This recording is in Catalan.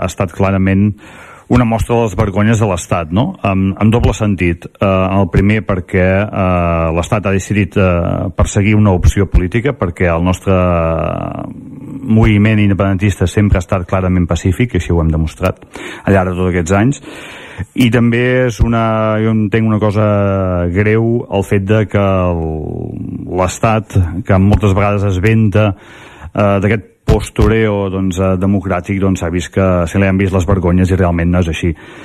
ha estat clarament una mostra de les vergonyes de l'Estat, no? En doble sentit. El primer perquè l'Estat ha decidit perseguir una opció política, perquè el nostre moviment independentista sempre ha estat clarament pacífic, i així ho hem demostrat al llarg de tots aquests anys. I també jo entenc una cosa greu, el fet de que l'Estat, que moltes vegades es venta d'aquest postureo democràtic, s'ha vist que se li han vist les vergonyes i realment no és així.